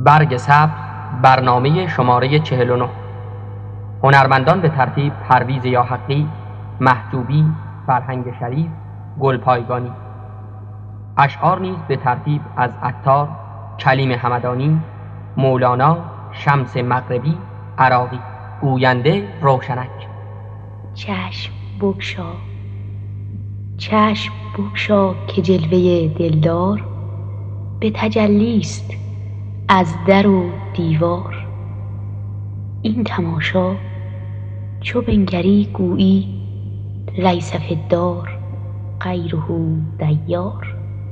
برگ سبز برنامه شماره 49. هنرمندان به ترتیب پرویز یاحقی، محجوبی، فرهنگ شریف، گلپایگانی. اشعار نیز به ترتیب از عطار، کلیم همدانی، مولانا، شمس مغربی، عراقی. گوینده روشنک. چشم بگشا، چشم بگشا که جلوه دلدار به تجلیست از در و دیوار. این تماشا چو بنگری گویی لیس فی الدار غیره دیار.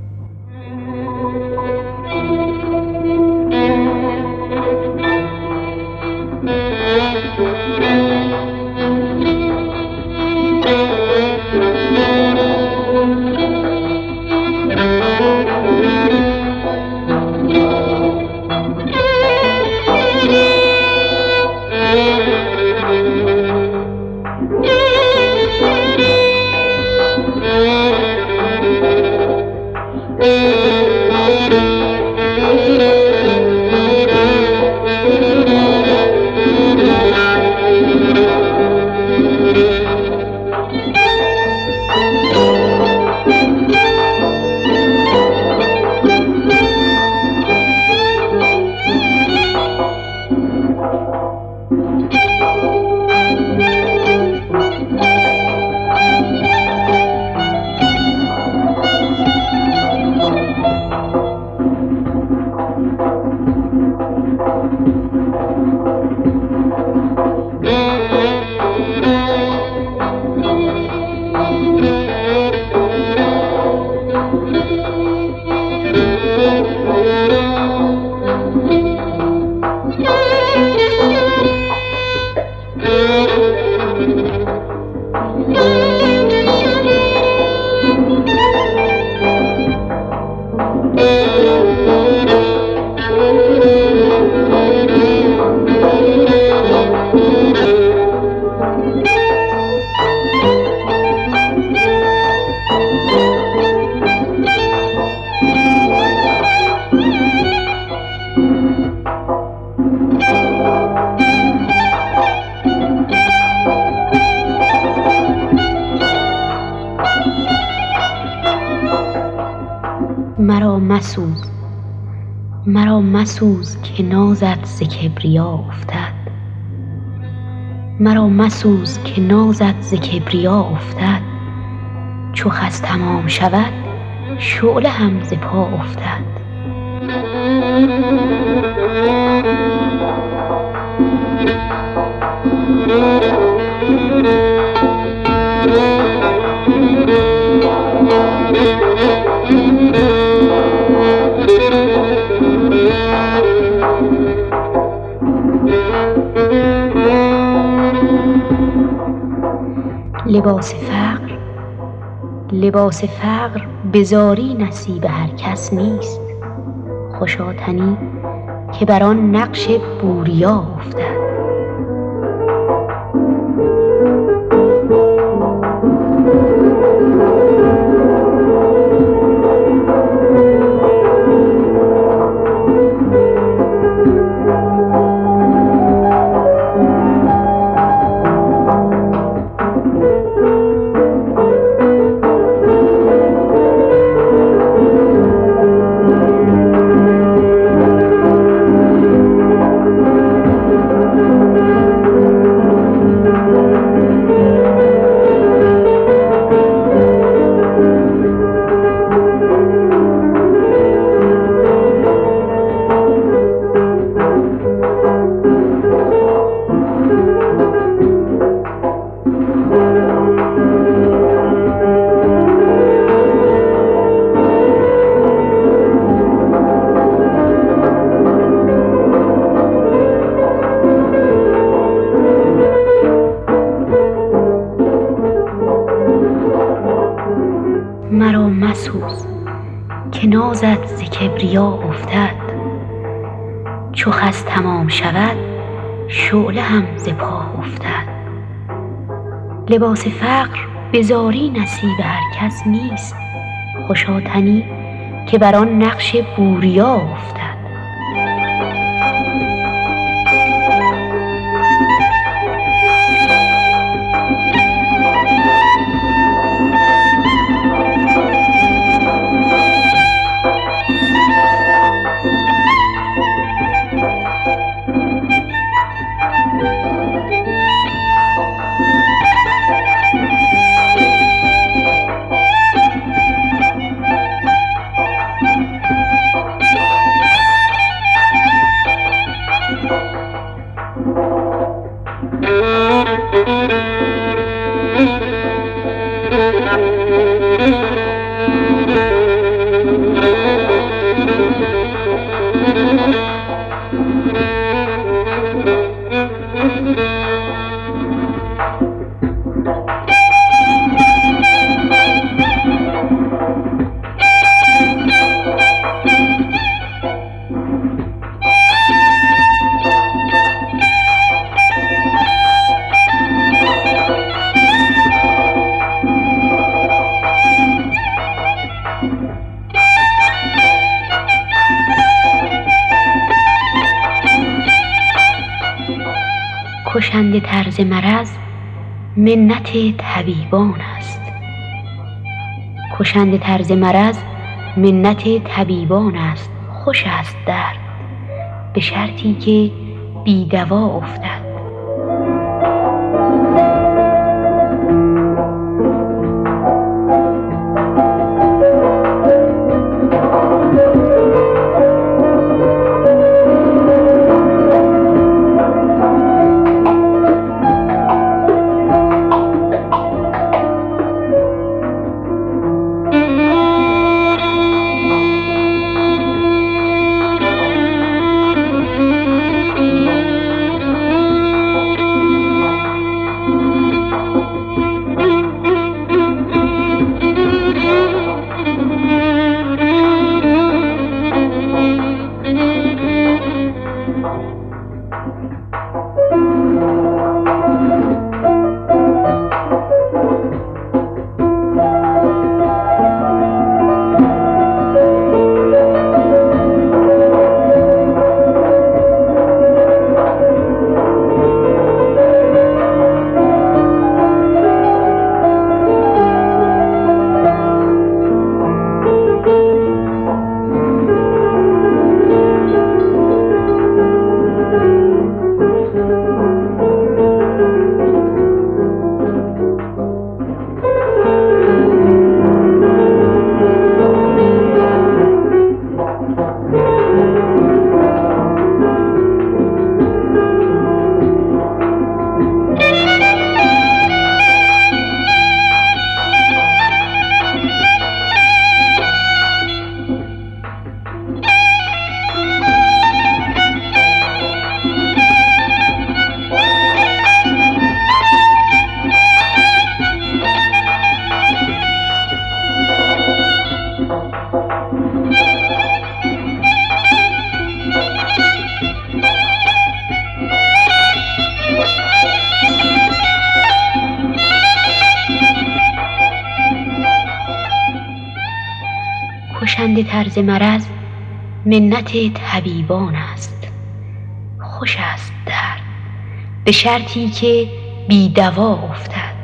مرا مسوز که نازت ز کبریا افتد. مرا مسوز که نازت ز کبریا افتد. چو خس تمام شود شعله هم ز پا افتد. لباس فقر به زاری نصیب هر کس نیست. خوشا تنی که بر آن نقش بوریا افتد. مرا مسوز که نازت ز کبریا افتد. چو خس تمام شود شعله هم ز پا افتد. لباس فقر به زاری نصیب هر کس نیست. خوشا تنی که بر آن نقش بوریا افتد. کشنده طرز مرض منت طبیبان است. کشنده طرز مرض منت طبیبان است. خوش است درد به شرطی که بی دوا افتد. کشنده طرز مرض منت طبیبان است. خوش است درد به شرطی که بی دوا افتد.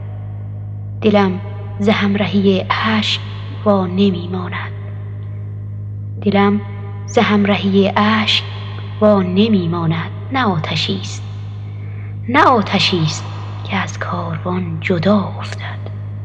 دلم ز همرهی اشک وا نمی ماند. دلم ز همرهی اشک وا نمی ماند. نه آتشی است، نه آتشی است که از کاروان جدا افتد.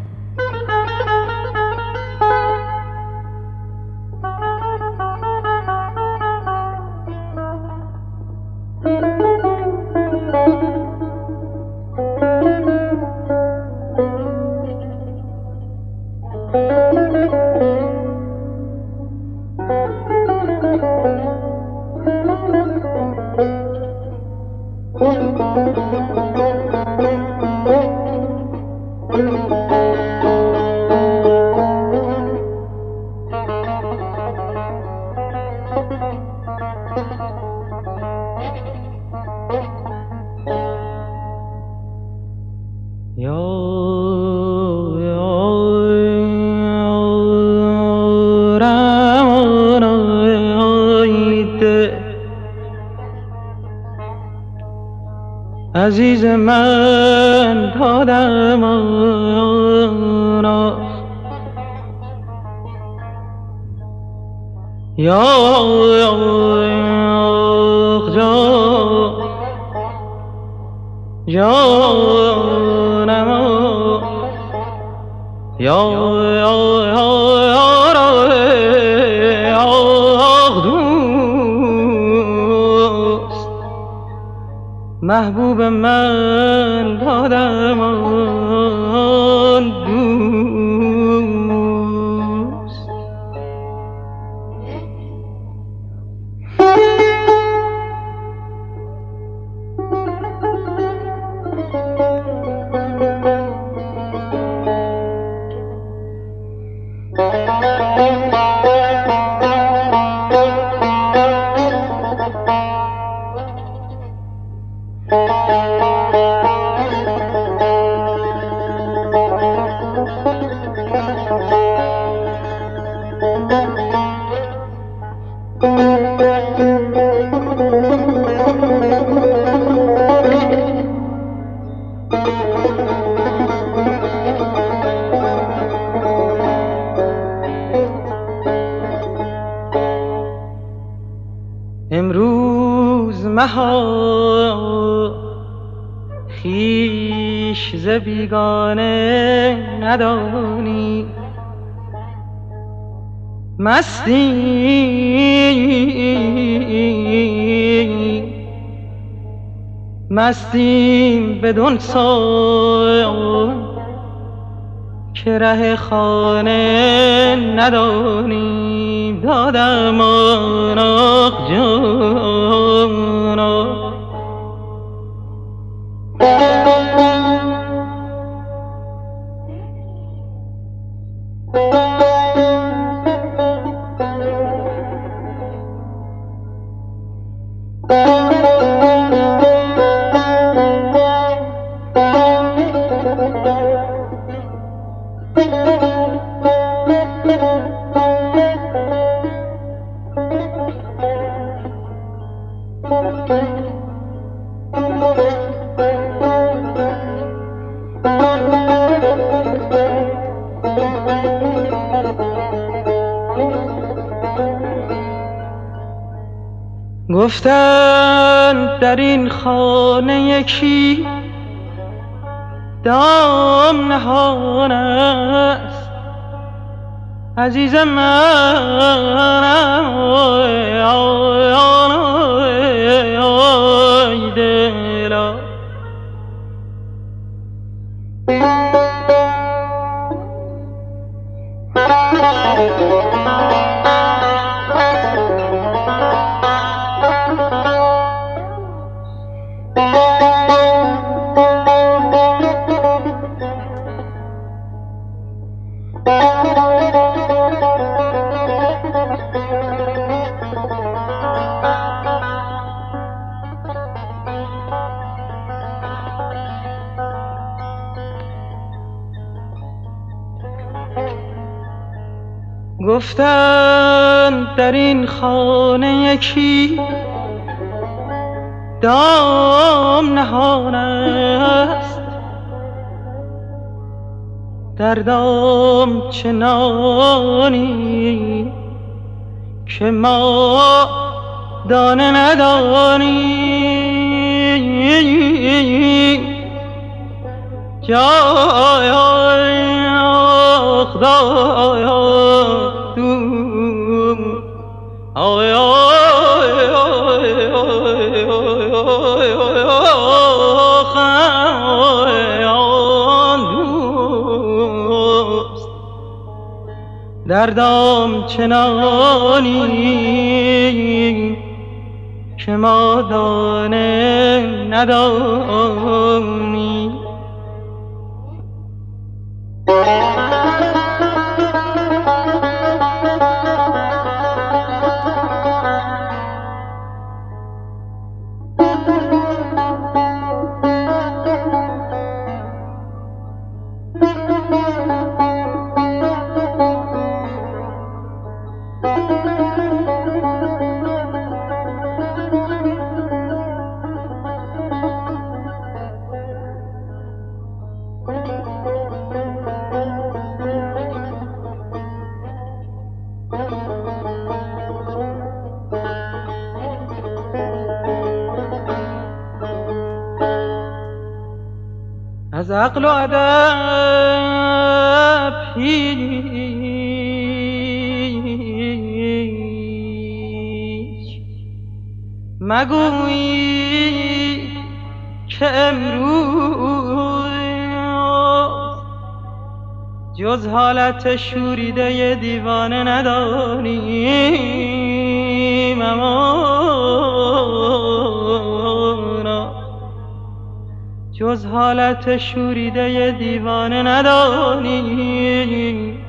عزیز من دادم آناست یا جانم یا محبوب من دادم آن دوست. امروز مها خویش ز بیگانه ندانی. مستیم بدون سان که ره خانه ندانیم. دادم آناق جانا گفتند در این خانه یکی دام نهان است. عزیز من دلا گفتند در این خانه یکی دام نهان است. در دام چنانی که ما دانه ندانیم. جای خدایا در دام چنانی که ما دانه ندانیم. از عقل و ادب هیچ مگویی که امروز جز حالت شوریده دیوانه ندانیم. امانا جز حالت شوریده دیوانه ندانیم.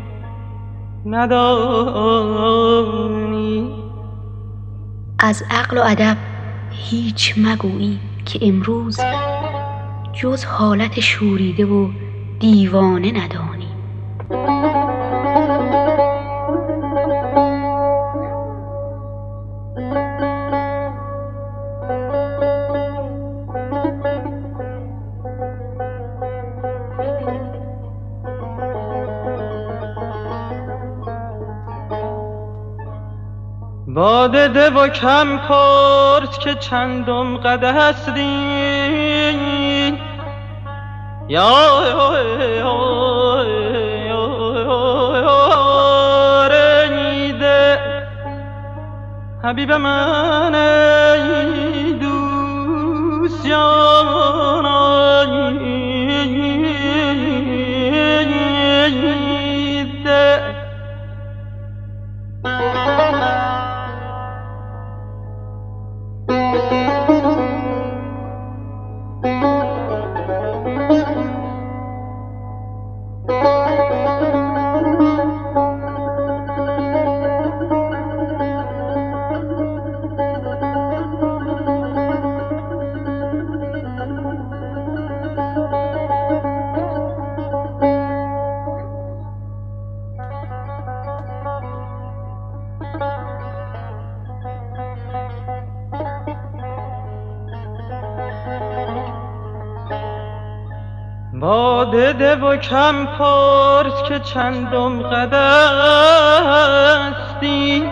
از عقل و ادب هیچ مگویی که امروز جز حالت شوریده و دیوانه ندانیم. باده ده و کم پرس که چندم قده هستی ریده حبیب من ای دوست جاناییده باده ده و کم پرس که چندم قدستی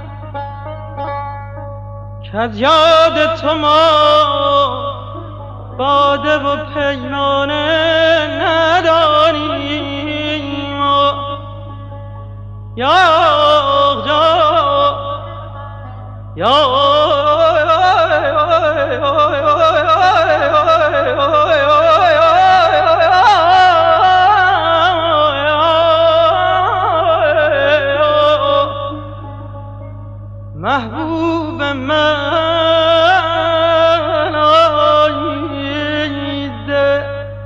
که از یاد تو ما باده و پیمانه نداریم یا محبوب من آیده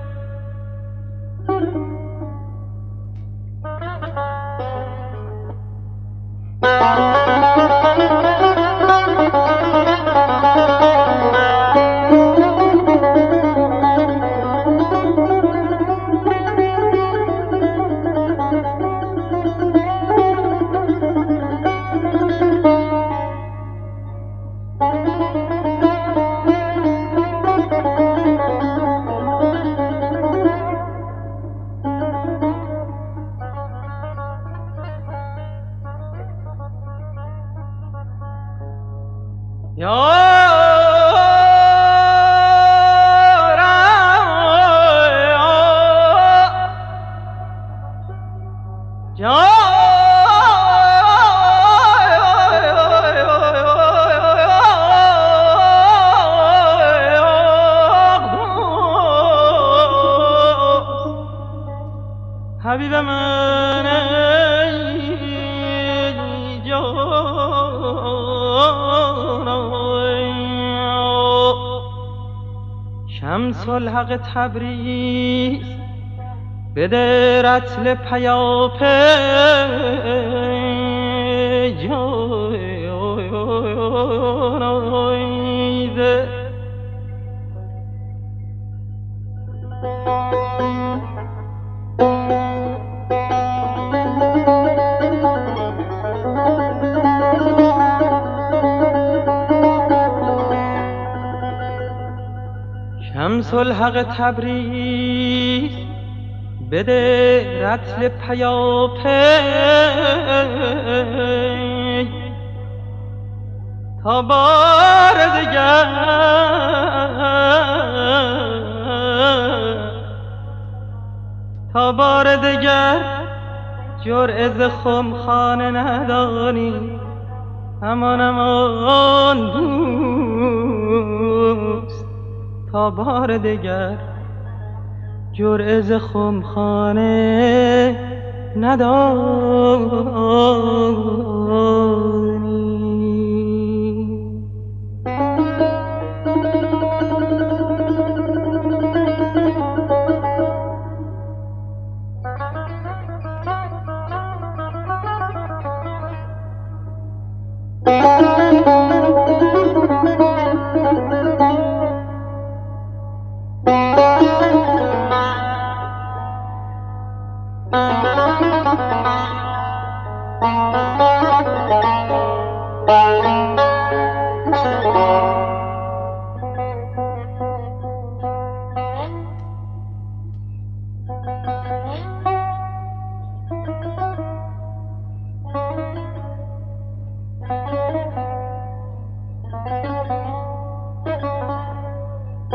حبیب من ای جانای شمس الحق تبریز بده رطل پیاپی جانایده شمس الحق تبریز بده رطل پیاپی تا بار دگر جرعه ز خمخانه ندانی همان دوست تا بار دگر جرعه ز خمخانه ندانی.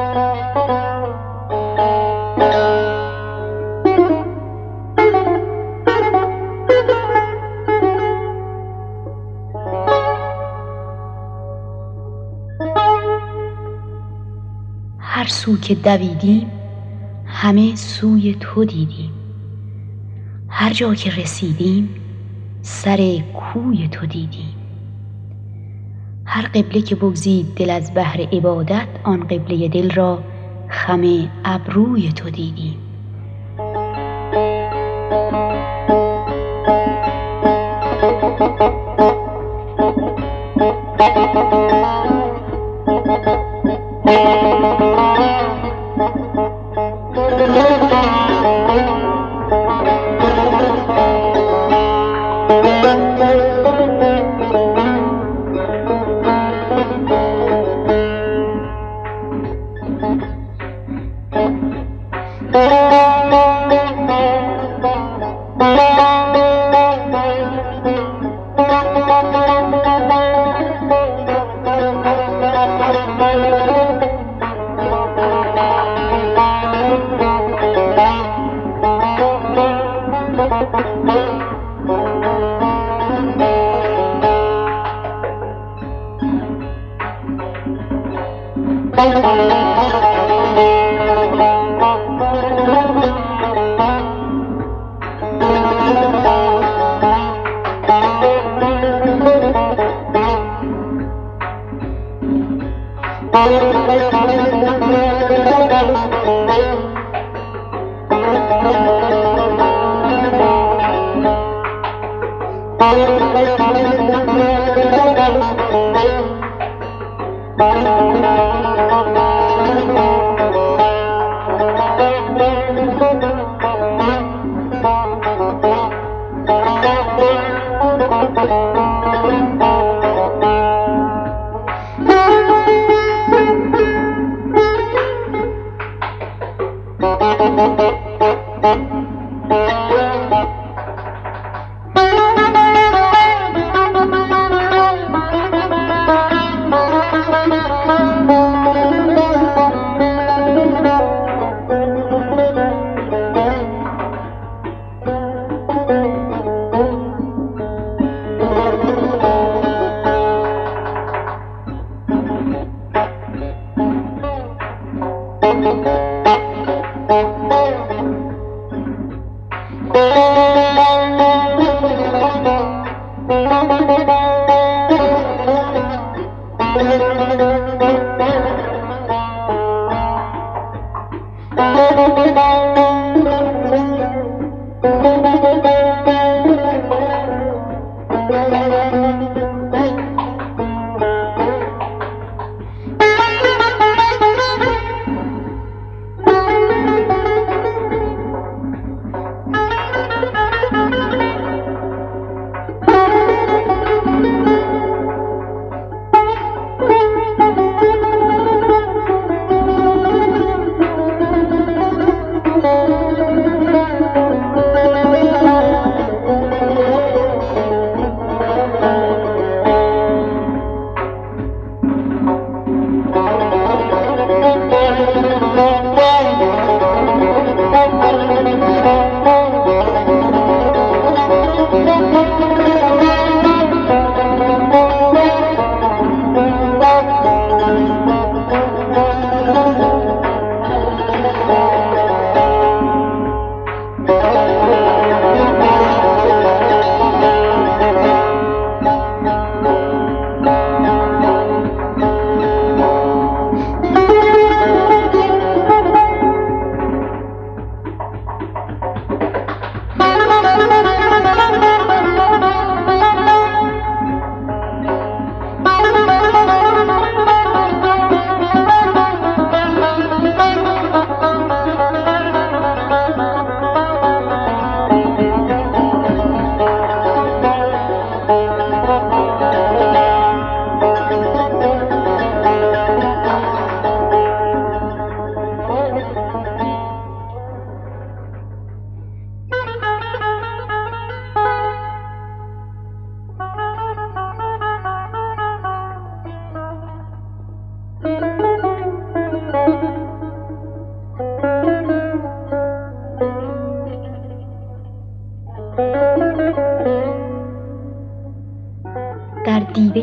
هر سو که دویدیم همه سوی تو دیدیم، هر جا که رسیدیم سر کوی تو دیدیم. هر قبله که بگزید دل از بحر عبادت، آن قبله دل را خم ابروی تو دیدیم.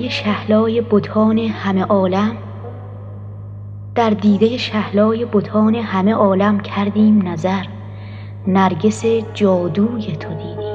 دیده شهلای بتان همه عالم، در دیده شهلای بتان همه عالم کردیم نظر، نرگس جادوی تو دیدیم.